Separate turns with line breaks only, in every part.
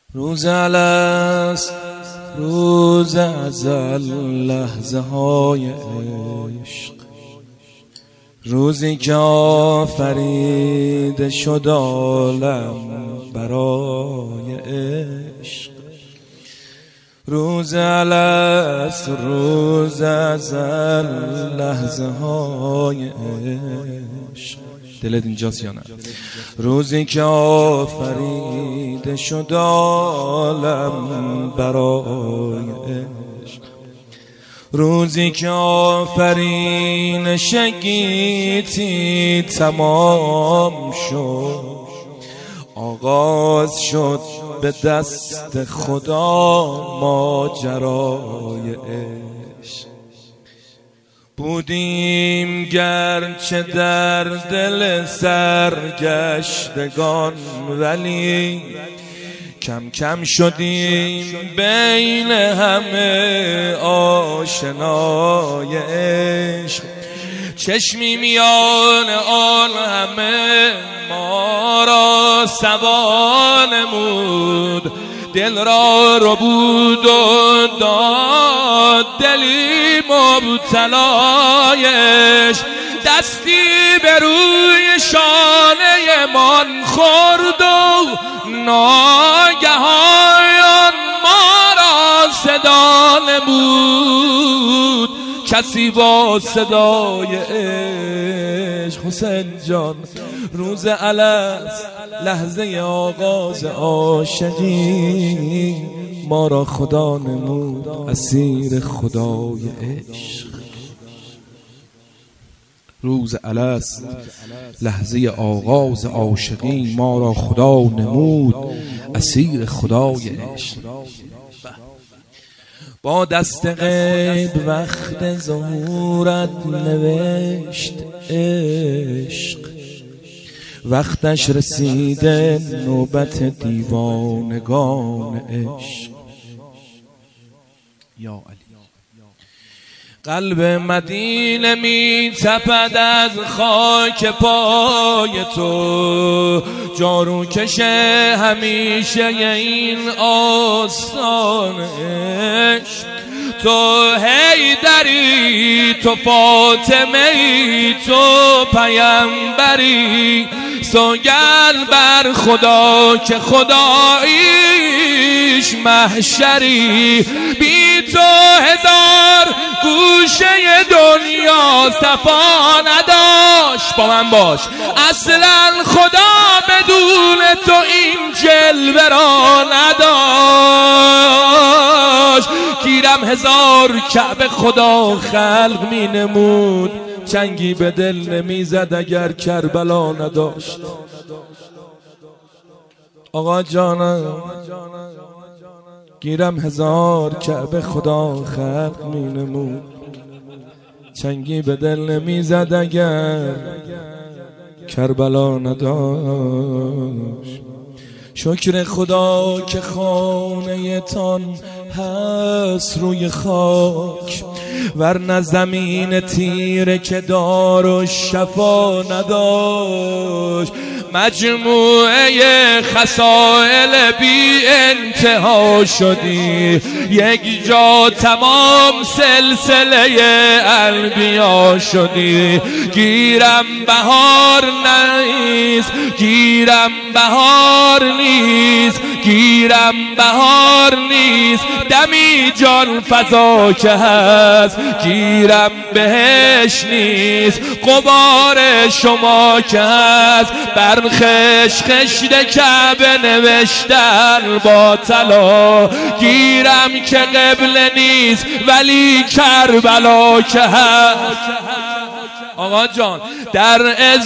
روز الست، روز ازل، لحظه های عشق، روزی که آفریده شد عالم برای عشق. روز الست، روز ازل، لحظه های عشق. دلت اینجاست یا نه؟ روزی که آفریده شد عالم برای عشق، روزی که آفرینش گیتی تمام شد، آغاز شد به دست خدا ماجرای عشق. بودیم گرچه در دل سرگشتگان، ولی کم کم شدیم بین همه آشنای عشق. چشمی میان آن همه ما را سوا نمود، دل را ربود و داد دلی مبتلایش. دستی به روی شانه من خورد و ناگهان ما را صدا نمود، کسی با صدای عشق. حسین جان، روز الست، لحظه آغاز عاشقی، ما را خدا نمود اسیر خدای عشق. روز الست، لحظه آغاز عاشقی، ما را خدا نمود اسیر خدای عشق. با دست غیب وقت ظهورت نوشت عشق، وقتش رسیده نوبت دیوانگان عشق. یا علی، قلب مدینه می تپد از خاک پای تو، جارو کشه همیشه این آستان عشق. تو حیدری، تو فاطمه‌ای، تو پیامبری، سوگند بر خدا که خداییش محشری. بی تو هزار گوشه دنیا صفا نداشت. با من باش، اصلا خدا بدون تو این جلوه را نداشت. گیرم هزار کعبه خدا خلق می نمود، چنگی به دل نمی زد اگر کربلا نداشت. آقا جانم، گیرم هزار کعبه خدا خلق می نمود، چنگی به دل نمی زد اگر کربلا نداشت. شکر خدا که خانه تان هست روی خاک، ورنه زمین تیره که دار و شفا نداشت. مجموعه خصائل بی انتها شدی، یک جا تمام سلسله انبیا شدی. گیرم بهار نیست، گیرم بهار نیست، گیرم بهار نیست، دمی جان فضا که هست. گیرم بهش نیست، غبار شما که هست. بر خشت کعبه نوشتن با طلا. گیرم که قبله نیست، ولی کربلا که هست. آقا جان، در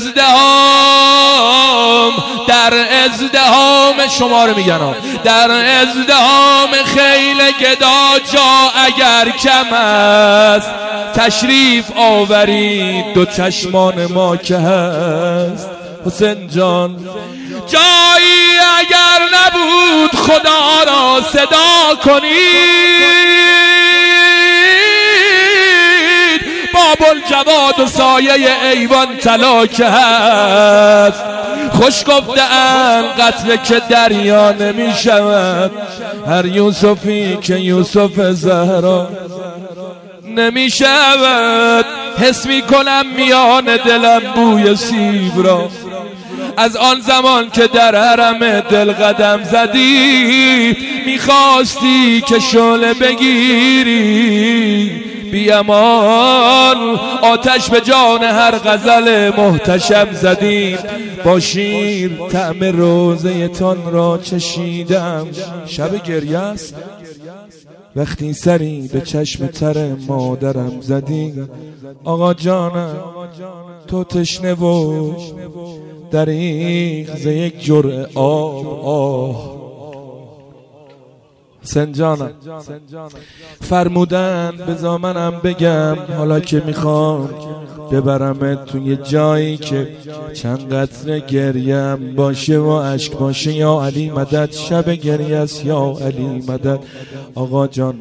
ازدهام شما رو میگن، در ازدهام خیل گدا جا اگر کم است، تشریف آورید دو چشمان ما که هست. حسین جان، جایی اگر نبود خدا را صدا کنید، بابل جواد و سایه ایوان طلا که هست. خوش گفته‌اند قطره که دریا نمی شود، هر یوسفی که یوسف زهرا نمی شود. حس می کنم میان دلم بوی سیب را، از آن زمان که در حرم دل قدم زدی. میخواستی که شعله بگیری بی امان، آتش به جان هر غزل محتشم زدیم. با شیر طعم روزه تان را چشیدم. شب گریه است وقتی سری به چشم تر مادرم زدی. آقا جانم تو تشنه و دریغ ز یک جرعه آب. سنجانم فرمودن بذار منم بگم، حالا که میخوام ببرمت تو یه جایی که چند قطره گریم باشه و عشق باشه. یا علی مدد، شب گریه است یا علی مدد. آقا جان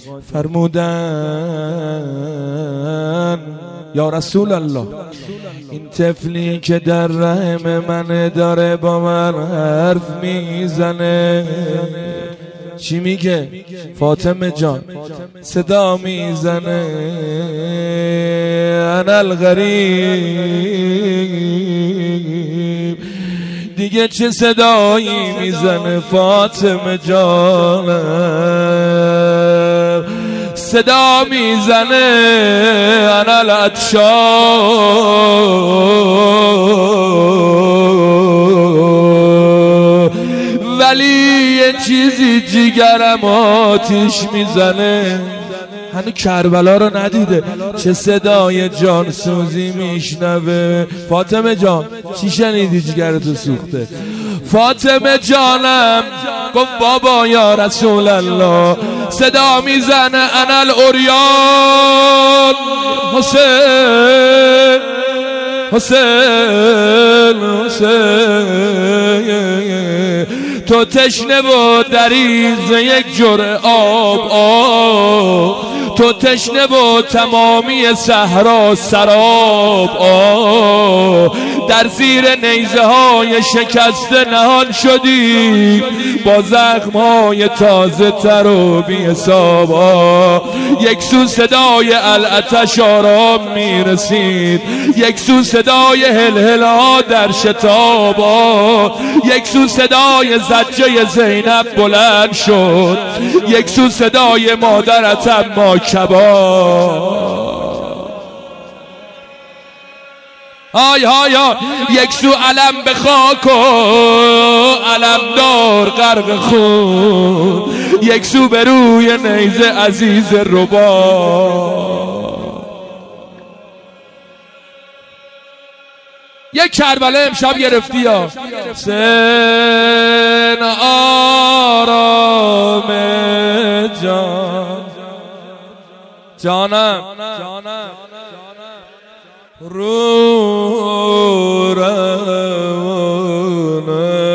فرمودن یا رسول الله، این طفلی که در رحم من داره با من حرف میزنه. چی میگه؟ فاطمه جان صدا میزنه انا الغریب. دیگه چه صدایی میزنه فاطمه جانم؟ صدا میزنه انا العطشان، ولی یه چیزی جیگرم آتیش میزنه. هنو کربلا رو ندیده، چه صدای جانسوزی میشنوه. فاطمه جان چی شنیدی جیگرتو سوخته؟ فاطمه جانم گفت بابا یا رسول الله، صدا میزنه انا الاریان. حسین حسین حسین، تو تشنه و دریغ یک جرعه آب. تو تشنه و تمامی صحرا سراب. در زیر نیزه های شکسته نهان شدی، با زخم های تازه تر و بی حساب. یک سو صدای العطش آرام میرسید، یک سو صدای هلهلا در شتاب، یک سو صدای زجه زینب بلند شد، یک سو صدای مادرت اما کباب. آی های های، یک سو علم به خاک و علمدار غرق خون، یک سو به روی نیزه عزیز ربا. یک کربلا امشب گرفتی یا سن آرام جان جانم رو روانه